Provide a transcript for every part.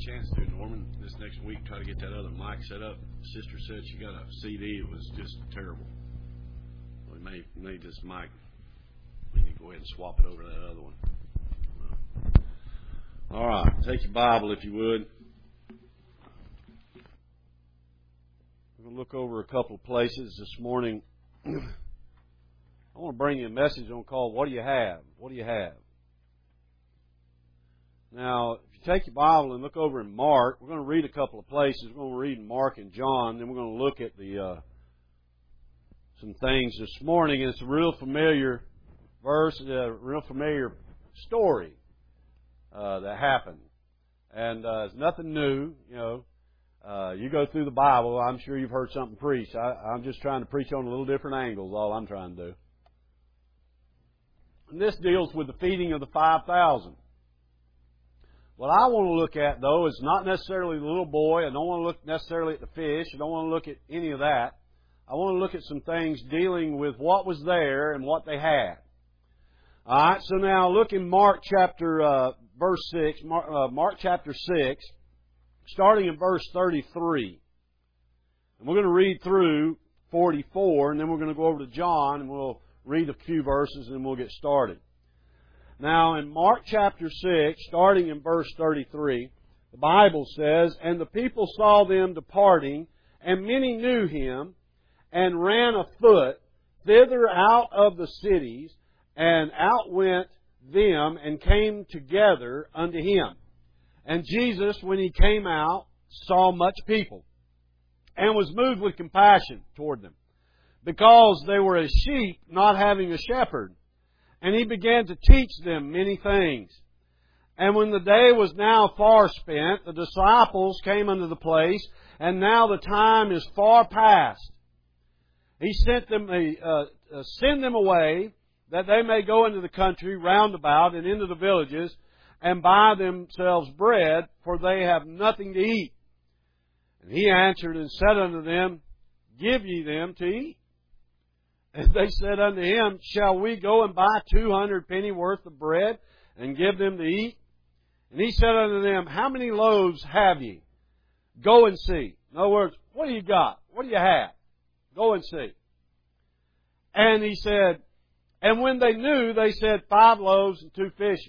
chance to, Norman, this next week, try to get that other mic set up. Sister said she got a CD. It was just terrible. We made this mic. We need to go ahead and swap it over to that other one. All right. Take your Bible, if you would. We're going to look over a couple of places this morning. I want to bring you a message on called, What Do You Have? What do you have? Now, if you take your Bible and look over in Mark, we're going to read a couple of places. We're going to read Mark and John, then we're going to look at some things this morning. And it's a real familiar verse, a real familiar story that happened. And it's nothing new, you know. You go through the Bible, I'm sure you've heard something preached. I'm just trying to preach on a little different angles, all I'm trying to do. And this deals with the feeding of the 5,000. What I want to look at, though, is not necessarily the little boy. I don't want to look necessarily at the fish. I don't want to look at any of that. I want to look at some things dealing with what was there and what they had. All right, so now look in Mark chapter verse 6, Mark chapter 6, starting in verse 33. And we're going to read through 44, and then we're going to go over to John, and we'll read a few verses, and then we'll get started. Now, in Mark chapter 6, starting in verse 33, the Bible says, "And the people saw them departing, and many knew him, and ran afoot thither out of the cities, and outwent them, and came together unto him. And Jesus, when he came out, saw much people, and was moved with compassion toward them, because they were as sheep not having a shepherd. And he began to teach them many things. And when the day was now far spent, the disciples came unto the place, and now the time is far past. He sent them, send them away, that they may go into the country round about and into the villages, and buy themselves bread, for they have nothing to eat. And he answered and said unto them, Give ye them to eat. And they said unto him, Shall we go and buy 200 pennyworth of bread, and give them to eat? And he said unto them, How many loaves have ye? Go and see. In other words, what do you got? What do you have? Go and see. And he said, and when they knew, they said, 5 loaves and 2 fishes.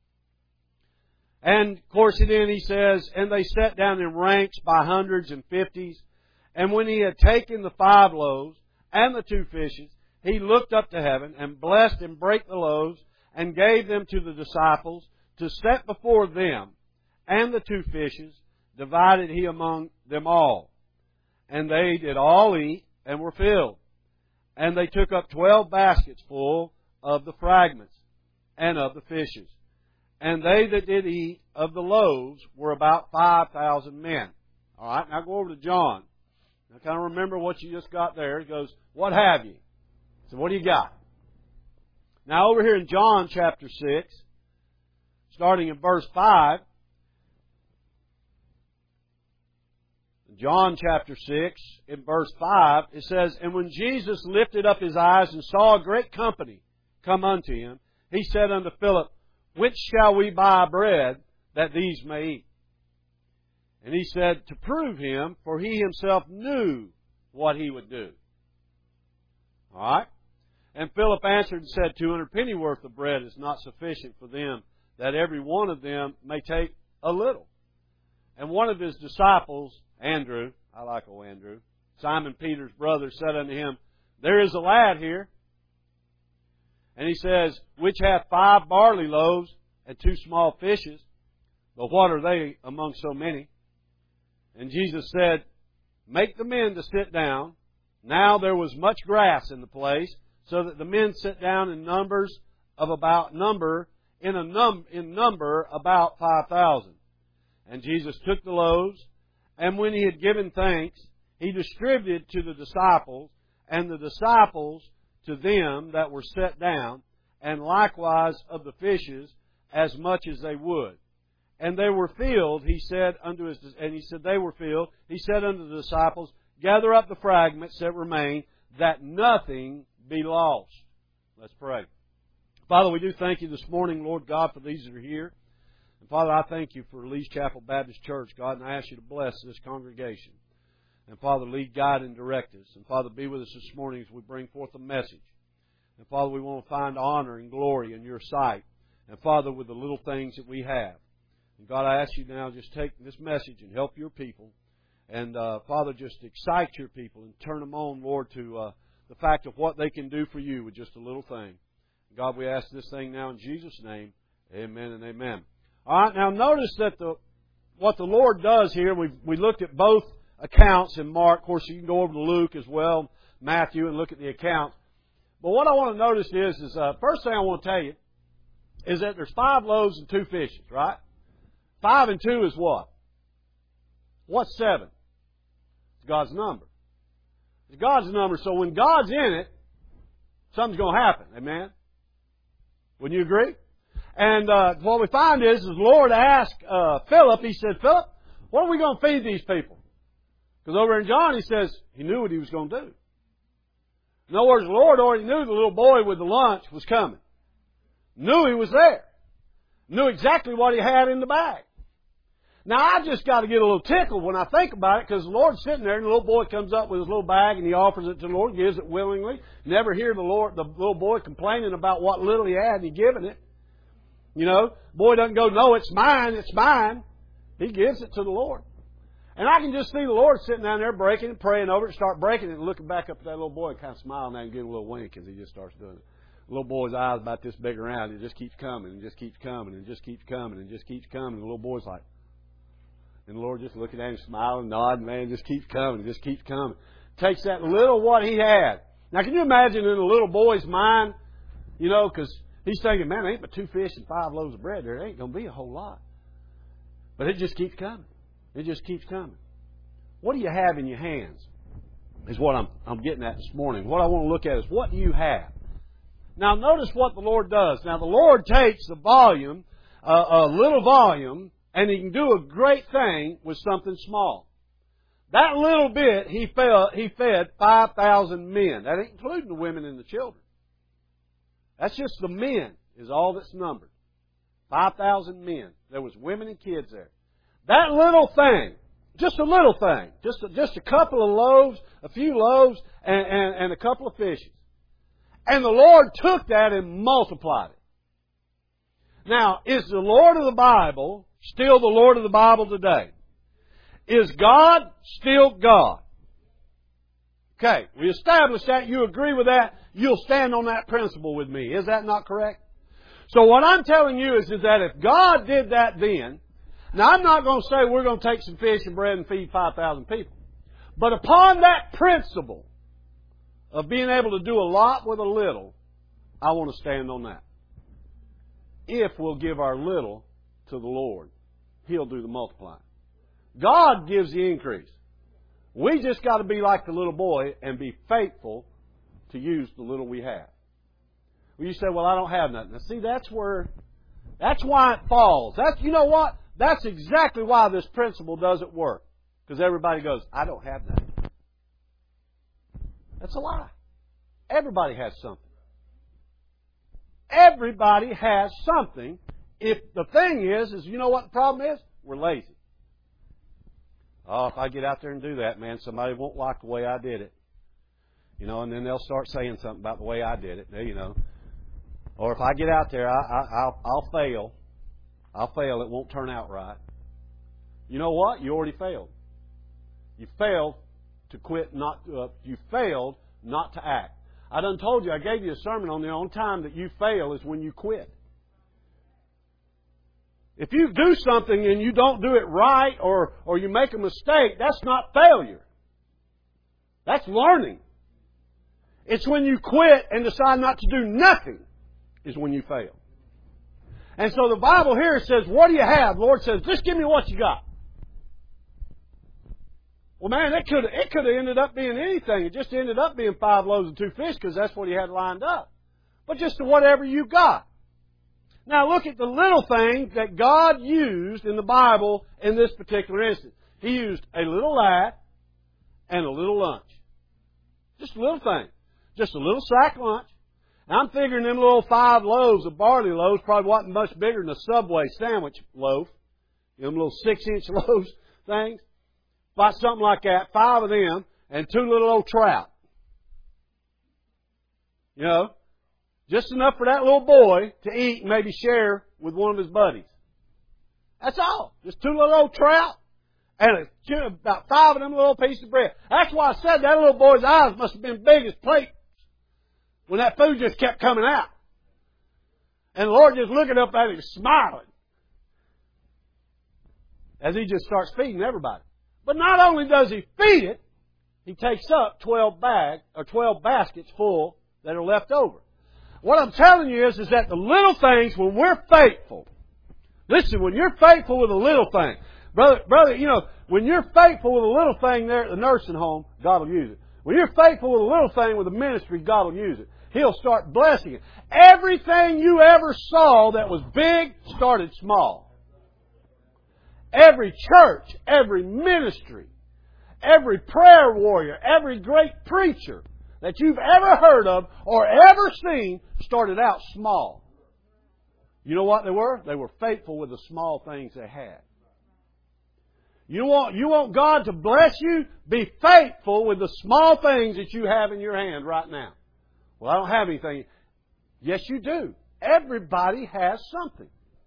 And, of course, then he says, And they sat down in ranks by hundreds and fifties. And when he had taken the 5 loaves and the 2 fishes, he looked up to heaven, and blessed and brake the loaves, and gave them to the disciples to set before them. And the 2 fishes divided he among them all. And they did all eat, and were filled. And they took up 12 baskets full of the fragments, and of the fishes. And they that did eat of the loaves were about 5,000 men. All right, now go over to John. Now kind of remember what you just got there. It goes, What have you? So what do you got? Now over here in John chapter 6, starting in verse 5, John chapter 6, in verse 5, it says, And when Jesus lifted up his eyes and saw a great company come unto him, he said unto Philip, Which shall we buy bread that these may eat? And he said, To prove him, for he himself knew what he would do. All right? And Philip answered and said, 200 pennyworth of bread is not sufficient for them, that every one of them may take a little. And one of his disciples, Andrew, I like old Andrew, Simon Peter's brother, said unto him, There is a lad here. And he says, Which hath 5 barley loaves and 2 small fishes, but what are they among so many? And Jesus said, Make the men to sit down. Now there was much grass in the place, so that the men sat down in number about 5,000. And Jesus took the loaves, and when he had given thanks, he distributed to the disciples, and the disciples to them that were set down, and likewise of the fishes as much as they would. And they were filled, he said unto they were filled, he said unto the disciples, Gather up the fragments that remain, that nothing be lost. Let's pray. Father, we do thank you this morning, Lord God, for these that are here. And Father, I thank you for Lee's Chapel Baptist Church, God, and I ask you to bless this congregation. And Father, lead, guide, and direct us. And Father, be with us this morning as we bring forth a message. And Father, we want to find honor and glory in your sight. And Father, with the little things that we have. And God, I ask you now, just take this message and help your people. And Father, just excite your people and turn them on, Lord, to the fact of what they can do for you with just a little thing. God, we ask this thing now in Jesus' name. Amen and amen. All right, now notice that what the Lord does here, we looked at both accounts in Mark. Of course, you can go over to Luke as well, Matthew, and look at the accounts. But what I want to notice is first thing I want to tell you is that there's 5 loaves and 2 fishes, right? 5 and 2 is what? What's 7? It's God's number. It's God's number, so when God's in it, something's going to happen. Amen? Wouldn't you agree? And what we find is the Lord asked Philip, He said, Philip, what are we going to feed these people? Because over in John, He says He knew what He was going to do. In other words, the Lord already knew the little boy with the lunch was coming. Knew he was there. Knew exactly what he had in the bag. Now, I just got to get a little tickled when I think about it, because the Lord's sitting there and the little boy comes up with his little bag and he offers it to the Lord, gives it willingly. Never hear the little boy complaining about what little he had and he giving it. You know, boy doesn't go, no, it's mine, it's mine. He gives it to the Lord. And I can just see the Lord sitting down there breaking it, praying over it, start breaking it, and looking back up at that little boy and kind of smiling at him and giving a little wink as he just starts doing it. The little boy's eyes about this big around. It just keeps coming and just keeps coming and just keeps coming and just keeps coming. And the little boy's like, and the Lord just looking at him, smiling, nodding, man, just keeps coming, just keeps coming. Takes that little what he had. Now, can you imagine in the little boy's mind, you know, because he's thinking, man, there ain't but 2 fish and 5 loaves of bread. There ain't going to be a whole lot. But it just keeps coming. It just keeps coming. What do you have in your hands is what I'm getting at this morning. What I want to look at is what do you have? Now, notice what the Lord does. Now, the Lord takes the volume, a little volume, and He can do a great thing with something small. That little bit, He fed 5,000 men. That ain't including the women and the children. That's just the men is all that's numbered. 5,000 men. There was women and kids there. That little thing, just a little thing, just a couple of loaves, a few loaves, and a couple of fishes. And the Lord took that and multiplied it. Now, is the Lord of the Bible still the Lord of the Bible today? Is God still God? Okay, we established that. You agree with that. You'll stand on that principle with me. Is that not correct? So what I'm telling you is that if God did that then, now I'm not going to say we're going to take some fish and bread and feed 5,000 people. But upon that principle of being able to do a lot with a little, I want to stand on that. If we'll give our little to the Lord, He'll do the multiplying. God gives the increase. We just got to be like the little boy and be faithful to use the little we have. Well, you say, well, I don't have nothing. Now, see, that's why it falls. You know what? That's exactly why this principle doesn't work. Because everybody goes, I don't have nothing. That's a lie. Everybody has something. Everybody has something. If the thing is you know what the problem is? We're lazy. Oh, if I get out there and do that, man, somebody won't like the way I did it. You know, and then they'll start saying something about the way I did it, you know. Or if I get out there, I'll fail. I'll fail. It won't turn out right. You know what? You already failed. You failed to quit, you failed not to act. I done told you, I gave you a sermon on the only time that you fail is when you quit. If you do something and you don't do it right or you make a mistake, that's not failure. That's learning. It's when you quit and decide not to do nothing is when you fail. And so the Bible here says, what do you have? The Lord says, just give me what you got. Well, man, it could have ended up being anything. It just ended up being 5 loaves and 2 fish because that's what He had lined up. But just to whatever you got. Now look at the little thing that God used in the Bible in this particular instance. He used a little lad and a little lunch. Just a little thing. Just a little sack lunch Now, I'm figuring them little 5 loaves of barley loaves probably wasn't much bigger than a Subway sandwich loaf. Them little 6-inch loaves things. About something like that. 5 of them and 2 little old trout. You know, just enough for that little boy to eat and maybe share with one of his buddies. That's all. Just 2 little old trout and about 5 of them little pieces of bread. That's why I said that little boy's eyes must have been big as plates when that food just kept coming out. And the Lord just looking up at him smiling as he just starts feeding everybody. But not only does he feed it, he takes up 12 baskets full that are left over. What I'm telling you is that the little things, when we're faithful, listen, when you're faithful with a little thing, brother, you know, when you're faithful with a little thing there at the nursing home, God will use it. When you're faithful with a little thing with the ministry, God will use it. He'll start blessing it. Everything you ever saw that was big started small. Every church, every ministry, every prayer warrior, every great preacher that you've ever heard of or ever seen started out small. You know what they were? They were faithful with the small things they had. You want God to bless you? Be faithful with the small things that you have in your hand right now. Well, I don't have anything. Yes, you do. Everybody has something.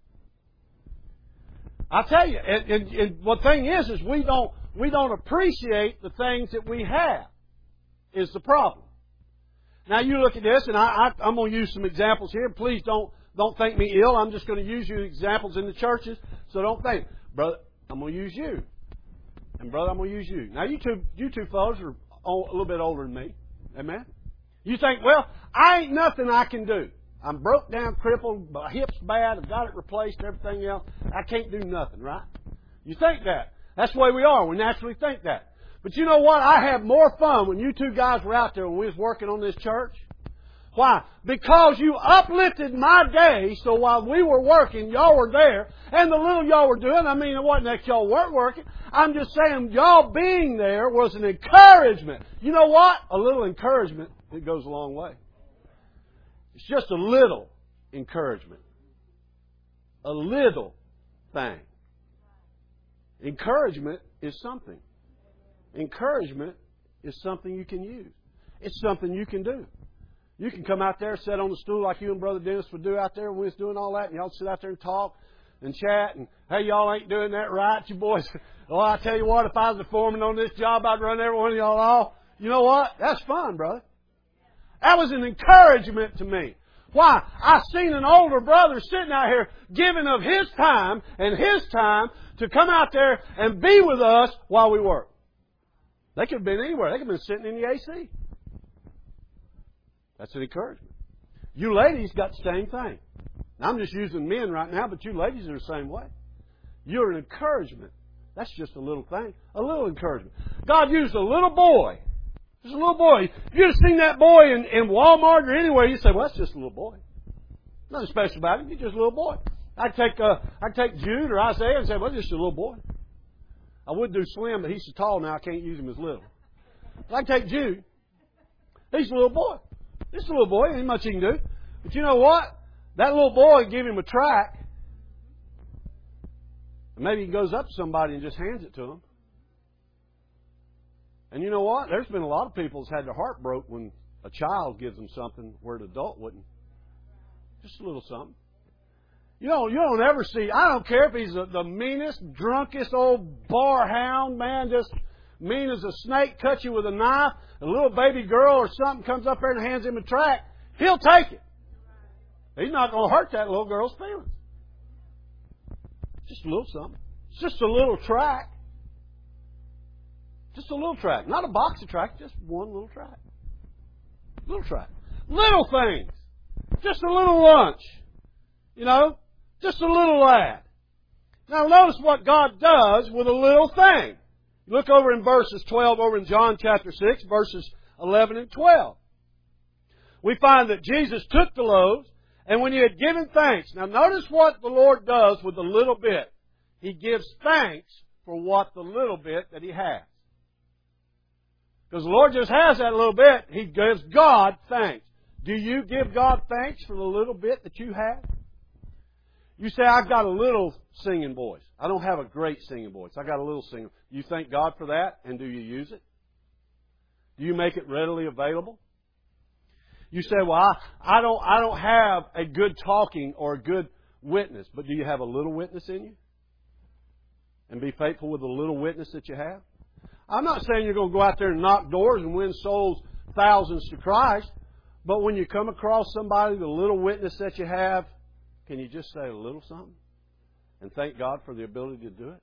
I'll tell you, and the thing is we don't appreciate the things that we have is the problem. Now you look at this, and I'm going to use some examples here. Please don't think me ill. I'm just going to use you examples in the churches, so don't think, brother, I'm going to use you. And brother, I'm going to use you. Now you two fellows are a little bit older than me. Amen? You think, well, I ain't nothing I can do. I'm broke down, crippled, my hip's bad, I've got it replaced, everything else. I can't do nothing, right? You think that. That's the way we are. We naturally think that. But you know what? I had more fun when you two guys were out there when we was working on this church. Why? Because you uplifted my day, so while we were working, y'all were there, and the little y'all were doing, I mean, it wasn't that y'all weren't working. I'm just saying, y'all being there was an encouragement. You know what? A little encouragement, it goes a long way. It's just a little encouragement. A little thing. Encouragement is something. Encouragement is something you can use. It's something you can do. You can come out there, sit on the stool like you and Brother Dennis would do out there when we was doing all that, and y'all sit out there and talk and chat, and, hey, y'all ain't doing that right, you boys. Oh, I tell you what, if I was the foreman on this job, I'd run every one of y'all off. You know what? That's fun, brother. That was an encouragement to me. Why? I seen an older brother sitting out here giving of his time and his time to come out there and be with us while we work. They could have been anywhere. They could have been sitting in the AC. That's an encouragement. You ladies got the same thing. Now, I'm just using men right now, but you ladies are the same way. You're an encouragement. That's just a little thing. A little encouragement. God used a little boy. Just a little boy. If you'd have seen that boy in Walmart or anywhere, you'd say, well, that's just a little boy. Nothing special about him. He's just a little boy. I'd take Jude or Isaiah and say, well, just a little boy. I would do Slim, but he's so tall now I can't use him as little. But I'd take Jude. He's a little boy. Just a little boy. Ain't much he can do. But you know what? That little boy give him a track. And maybe he goes up to somebody and just hands it to them. And you know what? There's been a lot of people that's had their heart broke when a child gives them something where an adult wouldn't. Just a little something. You don't ever see, I don't care if he's the meanest, drunkest old bar hound, man, just mean as a snake, cut you with a knife, a little baby girl or something comes up there and hands him a tract, he'll take it. He's not going to hurt that little girl's feelings. Just a little something. It's just a little tract. Just a little tract. Not a box of tracts, just one little tract. Little tract. Little things. Just a little lunch. You know? Just a little lad. Now notice what God does with a little thing. Look over in verses 12 over in John chapter 6, verses 11 and 12. We find that Jesus took the loaves, and when He had given thanks. Now notice what the Lord does with the little bit. He gives thanks for what the little bit that He has. Because the Lord just has that little bit. He gives God thanks. Do you give God thanks for the little bit that you have? You say, I've got a little singing voice. I don't have a great singing voice. I got a little singing. You thank God for that, and do you use it? Do you make it readily available? You say, well, I don't have a good talking or a good witness, but do you have a little witness in you? And be faithful with the little witness that you have? I'm not saying you're going to go out there and knock doors and win souls, thousands to Christ, but when you come across somebody, the little witness that you have, can you just say a little something and thank God for the ability to do it?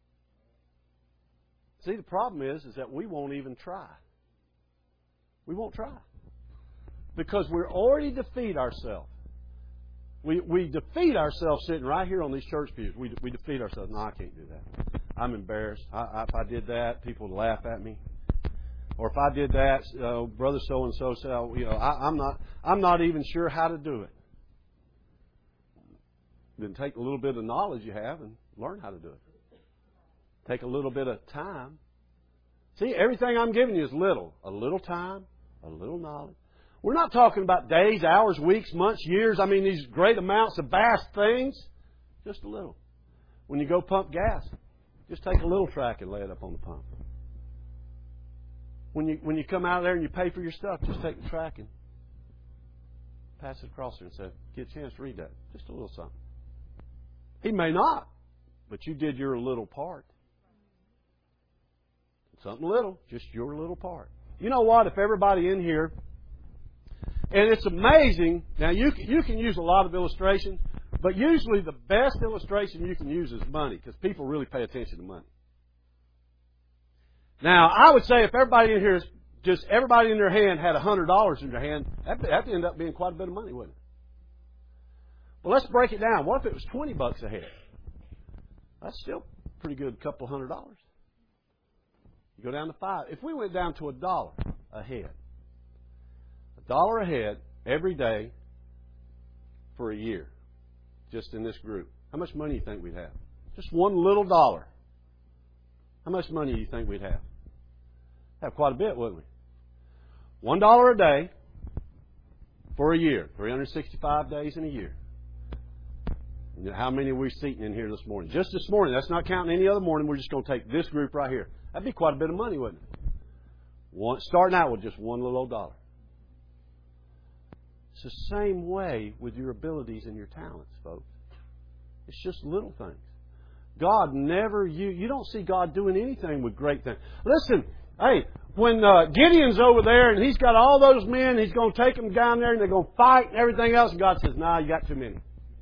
See, the problem is that we won't even try. We won't try. Because we're already defeat ourselves. We defeat ourselves sitting right here on these church pews. We defeat ourselves. No, I can't do that. I'm embarrassed. If I did that, people would laugh at me. Or if I did that, brother so and so said, I'm not even sure how to do it. Then take a little bit of knowledge you have and learn how to do it. Take a little bit of time. See, everything I'm giving you is little. A little time, a little knowledge. We're not talking about days, hours, weeks, months, years. I mean, these great amounts of vast things. Just a little. When you go pump gas, just take a little track and lay it up on the pump. When you come out of there and you pay for your stuff, just take the track and pass it across there and say, get a chance to read that. Just a little something. He may not, but you did your little part. Something little, just your little part. You know what? If everybody in here, and it's amazing, now you can use a lot of illustrations, but usually the best illustration you can use is money, because people really pay attention to money. Now, I would say if everybody in here, just everybody in their hand had $100 in their hand, that'd end up being quite a bit of money, wouldn't it? Well, let's break it down. What if it was $20 a head? That's still pretty good, a couple $100. You go down to $5. If we went down to $1 a head, $1 a head every day for a year, just in this group, how much money do you think we'd have? Just one little dollar. How much money do you think we'd have? Have quite a bit, wouldn't we? $1 a day for a year, 365 days in a year. How many are we seating in here this morning? Just this morning. That's not counting any other morning. We're just going to take this group right here. That'd be quite a bit of money, wouldn't it? Starting out with just one little old dollar. It's the same way with your abilities and your talents, folks. It's just little things. God never, you don't see God doing anything with great things. Listen, hey, when Gideon's over there and he's got all those men, he's going to take them down there and they're going to fight and everything else, and God says, nah, you got too many.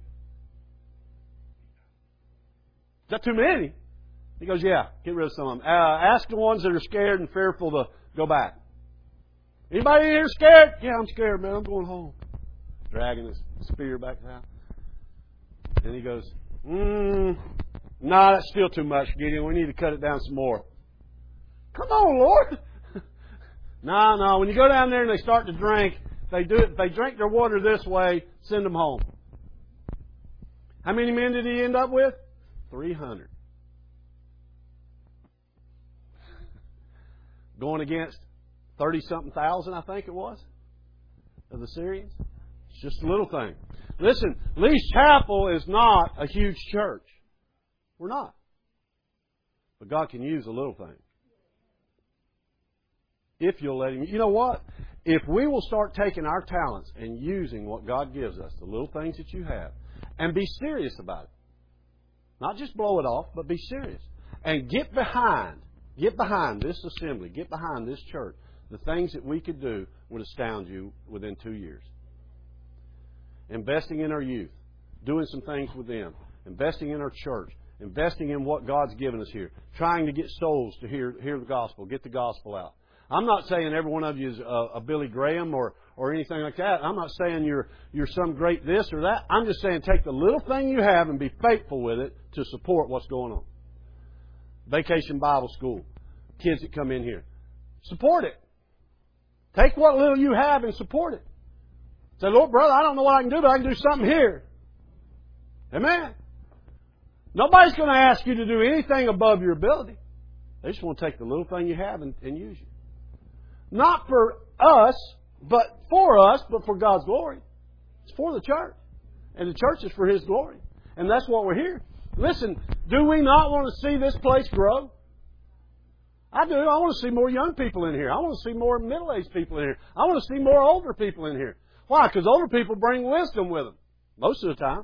Is that too many? He goes, yeah, get rid of some of them. Ask the ones that are scared and fearful to go back. Anybody in here scared? Yeah, I'm scared, man. I'm going home. Dragging his spear back down. Then he goes, nah, that's still too much, Gideon. We need to cut it down some more. Come on, Lord. No. When you go down there and they start to drink, they drink their water this way, send them home. How many men did he end up with? 300. Going against 30-something thousand, I think it was, of the Syrians. It's just a little thing. Listen, Lee's Chapel is not a huge church. We're not. But God can use a little thing. If you'll let Him. You know what? If we will start taking our talents and using what God gives us, the little things that you have, and be serious about it. Not just blow it off, but be serious. And get behind this assembly, get behind this church. The things that we could do would astound you within 2 years. Investing in our youth, doing some things with them, investing in our church, investing in what God's given us here, trying to get souls to hear the gospel, get the gospel out. I'm not saying every one of you is a Billy Graham or anything like that. I'm not saying you're some great this or that. I'm just saying take the little thing you have and be faithful with it to support what's going on. Vacation Bible School, kids that come in here. Support it. Take what little you have and support it. Say, Lord, brother, I don't know what I can do, but I can do something here. Amen. Nobody's going to ask you to do anything above your ability. They just want to take the little thing you have and use it. Not for us, but for us, but for God's glory. It's for the church. And the church is for His glory. And that's what we're here. Listen, do we not want to see this place grow? I do. I want to see more young people in here. I want to see more middle-aged people in here. I want to see more older people in here. Why? Because older people bring wisdom with them. Most of the time.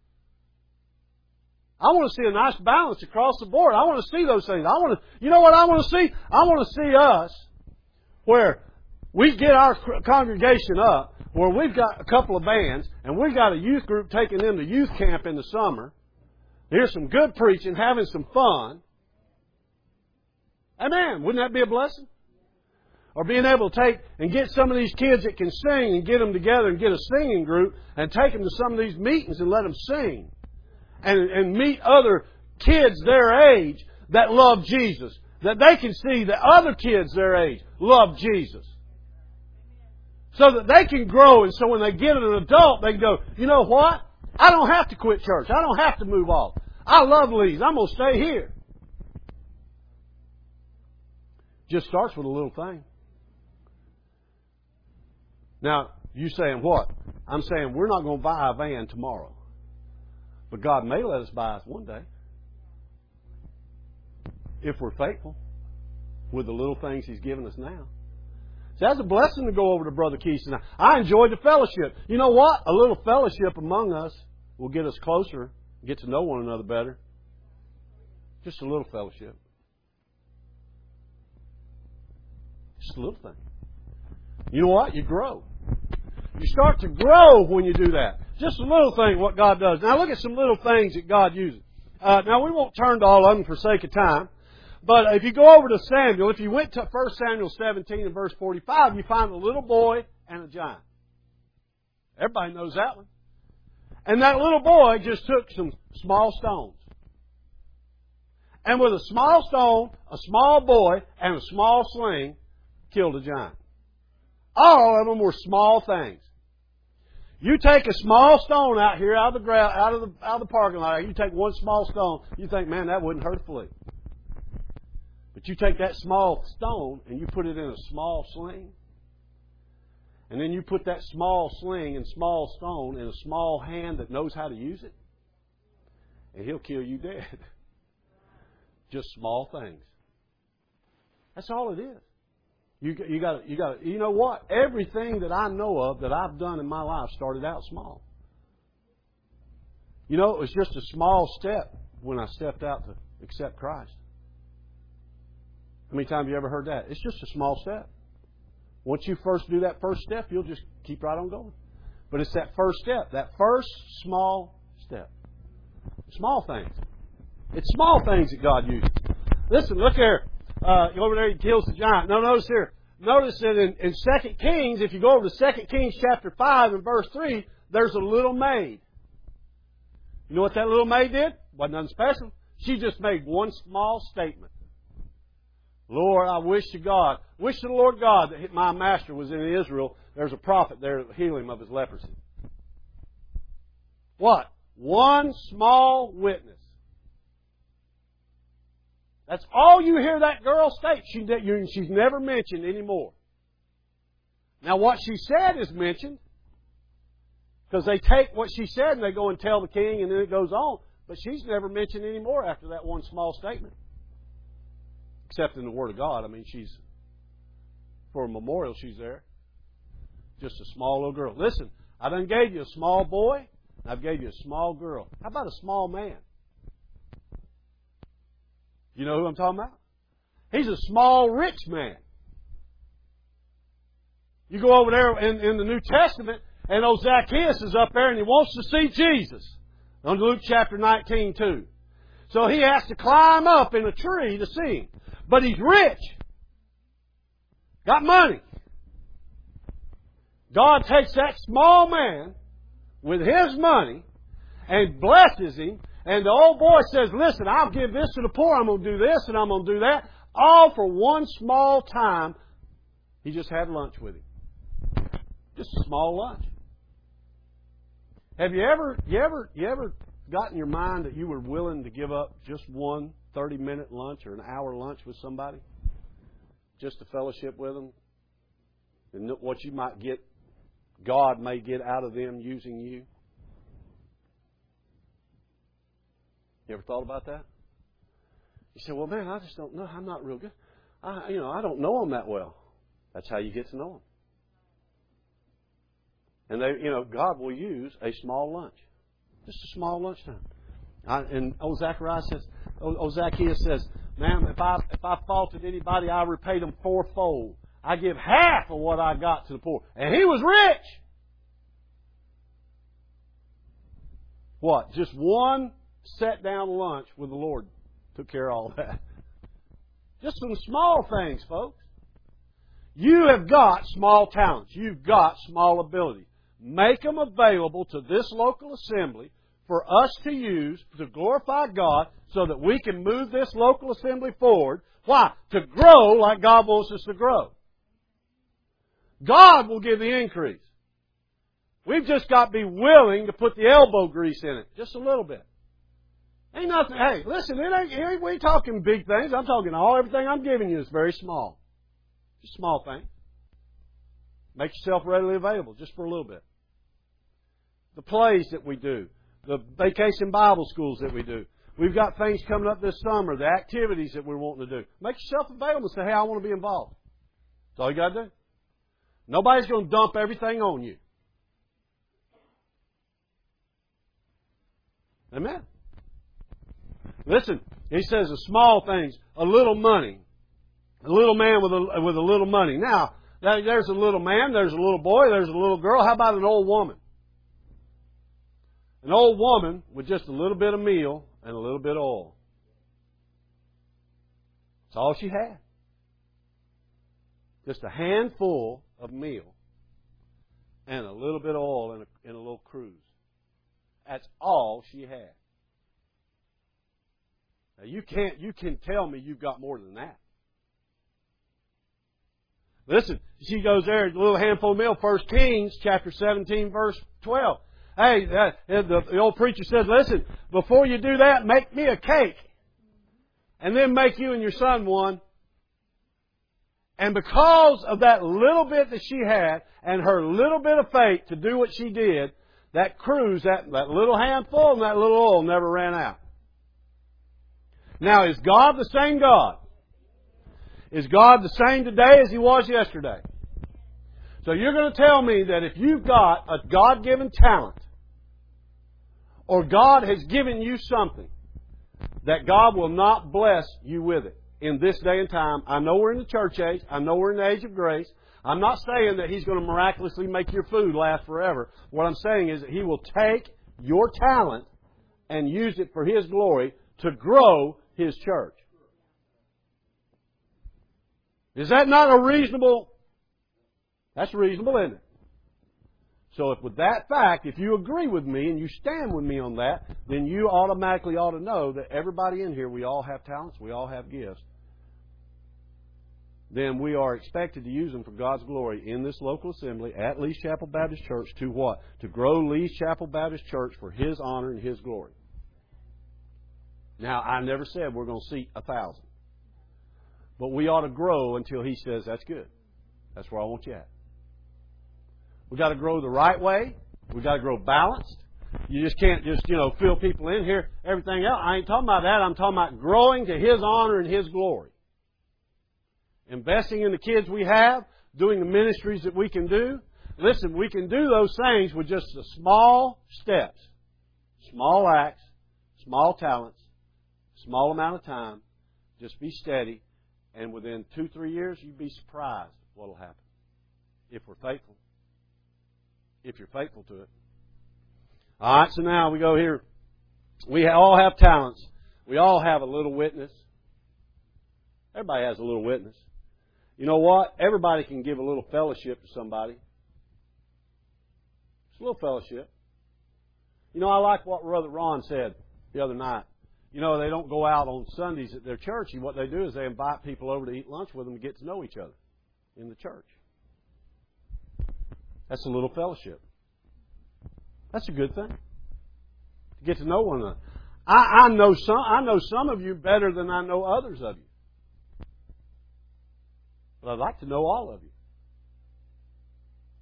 I want to see a nice balance across the board. I want to see those things. You know what I want to see? I want to see us where we get our congregation up, where we've got a couple of bands, and we've got a youth group taking them to youth camp in the summer. Here's some good preaching, having some fun. Amen. Wouldn't that be a blessing? Or being able to take and get some of these kids that can sing and get them together and get a singing group and take them to some of these meetings and let them sing. And meet other kids their age that love Jesus. That they can see that other kids their age love Jesus. So that they can grow, and so when they get an adult, they can go, you know what? I don't have to quit church. I don't have to move off. I love Lee's. I'm going to stay here. Just starts with a little thing. Now, you saying what? I'm saying we're not going to buy a van tomorrow. But God may let us buy us one day. If we're faithful with the little things He's given us now. So that's a blessing to go over to Brother Keith tonight. I enjoyed the fellowship. You know what? A little fellowship among us will get us closer, get to know one another better. Just a little fellowship. Just a little thing. You know what? You grow. You start to grow when you do that. Just a little thing what God does. Now look at some little things that God uses. Now we won't turn to all of them for sake of time. But if you go over to Samuel, if you went to 1 Samuel 17 and verse 45, you find a little boy and a giant. Everybody knows that one. And that little boy just took some small stones. And with a small stone, a small boy, and a small sling, killed a giant. All of them were small things. You take a small stone out here out of the parking lot. You take one small stone. You think, man, that wouldn't hurt a flea. But you take that small stone and you put it in a small sling. And then you put that small sling and small stone in a small hand that knows how to use it. And he'll kill you dead. Just small things. That's all it is. You know what? Everything that I know of that I've done in my life started out small. You know, it was just a small step when I stepped out to accept Christ. How many times have you ever heard that? It's just a small step. Once you first do that first step, you'll just keep right on going. But it's that first step, that first small step. Small things. It's small things that God uses. Listen, look here. Over there, he kills the giant. Now, notice here. Notice that in 2 Kings, if you go over to 2 Kings chapter 5 and verse 3, there's a little maid. You know what that little maid did? Wasn't nothing special. She just made one small statement. Lord, I wish to the Lord God that my master was in Israel. There's a prophet there to heal him of his leprosy. What? One small witness. That's all you hear that girl state. She's never mentioned anymore. Now what she said is mentioned. Because they take what she said and they go and tell the king and then it goes on. But she's never mentioned anymore after that one small statement. Except in the Word of God. I mean, for a memorial, she's there. Just a small little girl. Listen, I done gave you a small boy. And I've gave you a small girl. How about a small man? You know who I'm talking about? He's a small, rich man. You go over there in the New Testament, and old Zacchaeus is up there, and he wants to see Jesus. On Luke chapter 19, too. So he has to climb up in a tree to see him. But he's rich. Got money. God takes that small man with his money and blesses him. And the old boy says, listen, I'll give this to the poor. I'm going to do this and I'm going to do that. All for one small time. He just had lunch with him. Just a small lunch. Have you ever got in your mind that you were willing to give up just one 30-minute lunch or an hour lunch with somebody? Just to fellowship with them? And what you might get God may get out of them using you? You ever thought about that? You say, well, man, I just don't know. I'm not real good. I don't know them that well. That's how you get to know them. And God will use a small lunch. Just a small lunchtime. And Zacchaeus says, ma'am, if I faulted anybody, I repay them fourfold. I give half of what I got to the poor. And he was rich. What? Just one sat down lunch with the Lord took care of all that. Just some small things, folks. You have got small talents. You've got small abilities. Make them available to this local assembly for us to use to glorify God so that we can move this local assembly forward. Why? To grow like God wants us to grow. God will give the increase. We've just got to be willing to put the elbow grease in it. Just a little bit. Ain't nothing. Hey, listen, we ain't talking big things. I'm talking everything I'm giving you is very small. Just small things. Make yourself readily available just for a little bit. The plays that we do. The vacation Bible schools that we do. We've got things coming up this summer. The activities that we're wanting to do. Make yourself available and say, hey, I want to be involved. That's all you got to do. Nobody's going to dump everything on you. Amen. Listen, he says the small things, a little money. A little man with a little money. Now, there's a little man, there's a little boy, there's a little girl. How about an old woman? An old woman with just a little bit of meal and a little bit of oil. That's all she had. Just a handful of meal and a little bit of oil in a little cruse. That's all she had. Now you can tell me you've got more than that. Listen, she goes there, a little handful of meal, 1 Kings chapter 17, verse 12. Hey, the old preacher said, listen, before you do that, make me a cake. And then make you and your son one. And because of that little bit that she had and her little bit of faith to do what she did, that cruse, that little handful and that little oil never ran out. Now, is God the same God? Is God the same today as He was yesterday? So you're going to tell me that if you've got a God-given talent, or God has given you something, that God will not bless you with it in this day and time. I know we're in the church age. I know we're in the age of grace. I'm not saying that He's going to miraculously make your food last forever. What I'm saying is that He will take your talent and use it for His glory to grow His church. Is that not a reasonable? That's reasonable, isn't it? So if with that fact, if you agree with me and you stand with me on that, then you automatically ought to know that everybody in here, we all have talents, we all have gifts. Then we are expected to use them for God's glory in this local assembly at Lee's Chapel Baptist Church to what? To grow Lee's Chapel Baptist Church for His honor and His glory. Now, I never said we're going to seat 1,000. But we ought to grow until He says, that's good. That's where I want you at. We've got to grow the right way. We've got to grow balanced. You just can't fill people in here. Everything else, I ain't talking about that. I'm talking about growing to His honor and His glory. Investing in the kids we have, doing the ministries that we can do. Listen, we can do those things with just the small steps, small acts, small talents, small amount of time. Just be steady. And within 2-3 years, you'd be surprised what will happen if we're faithful. If you're faithful to it. All right, so now we go here. We all have talents. We all have a little witness. Everybody has a little witness. You know what? Everybody can give a little fellowship to somebody. It's a little fellowship. You know, I like what Brother Ron said the other night. You know, they don't go out on Sundays at their church. And what they do is they invite people over to eat lunch with them to get to know each other in the church. That's a little fellowship. That's a good thing. To get to know one another. I know some of you better than I know others of you. But I'd like to know all of you.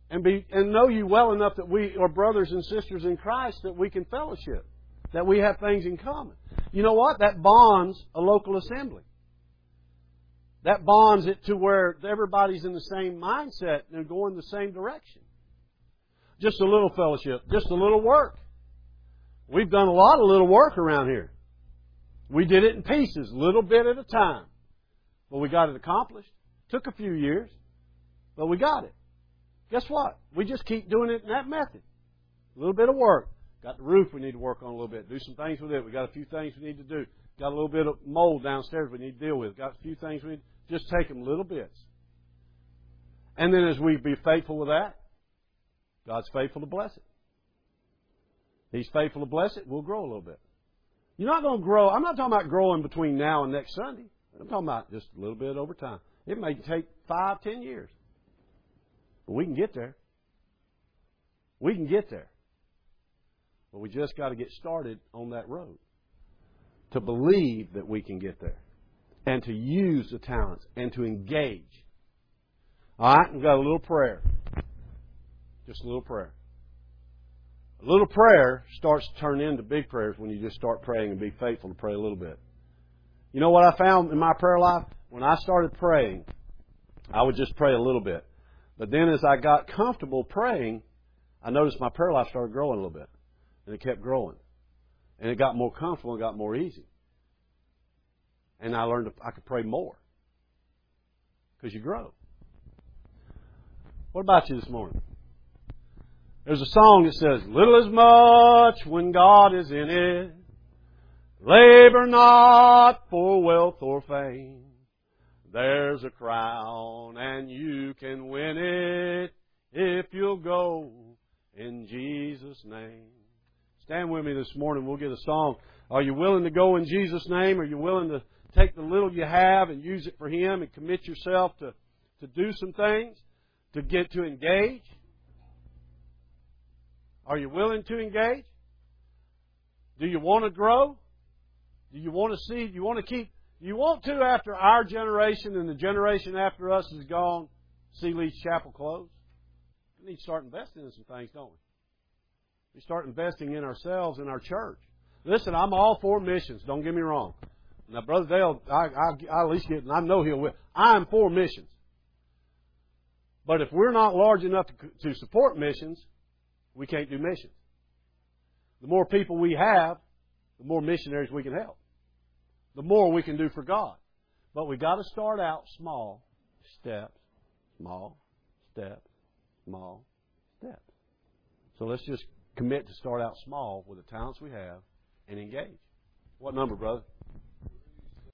and know you well enough that we are brothers and sisters in Christ, that we can fellowship, that we have things in common. You know what? That bonds a local assembly. That bonds it to where everybody's in the same mindset and going the same direction. Just a little fellowship, just a little work. We've done a lot of little work around here. We did it in pieces, little bit at a time. But we got it accomplished. Took a few years, but we got it. Guess what? We just keep doing it in that method. A little bit of work. Got the roof we need to work on a little bit. Do some things with it. We got a few things we need to do. Got a little bit of mold downstairs we need to deal with. Got a few things we need. Just take them little bits. And then as we be faithful with that, God's faithful to bless it. He's faithful to bless it. We'll grow a little bit. You're not going to grow. I'm not talking about growing between now and next Sunday. I'm talking about just a little bit over time. It may take 5, 10 years. But we can get there. We can get there. But we just got to get started on that road. To believe that we can get there. And to use the talents. And to engage. All right? We've got a little prayer. Just a little prayer. A little prayer starts to turn into big prayers when you just start praying and be faithful to pray a little bit. You know what I found in my prayer life? When I started praying, I would just pray a little bit. But then as I got comfortable praying, I noticed my prayer life started growing a little bit. And it kept growing. And it got more comfortable and got more easy. And I learned I could pray more. Because you grow. What about you this morning? There's a song that says, little is much when God is in it. Labor not for wealth or fame. There's a crown and you can win it if you'll go in Jesus' name. Stand with me this morning. We'll get a song. Are you willing to go in Jesus' name? Are you willing to take the little you have and use it for Him and commit yourself to do some things, to get to engage? Are you willing to engage? Do you want to grow? Do you want to see? Do you want to keep? You want to, after our generation and the generation after us is gone, see Leeds Chapel close? We need to start investing in some things, don't we? We start investing in ourselves and our church. Listen, I'm all for missions. Don't get me wrong. Now, Brother Dale, I at least get, and I know he'll. I'm for missions. But if we're not large enough to support missions, we can't do missions. The more people we have, the more missionaries we can help. The more we can do for God. But we've got to start out small steps, small steps, small steps. So let's just commit to start out small with the talents we have and engage. What number, brother?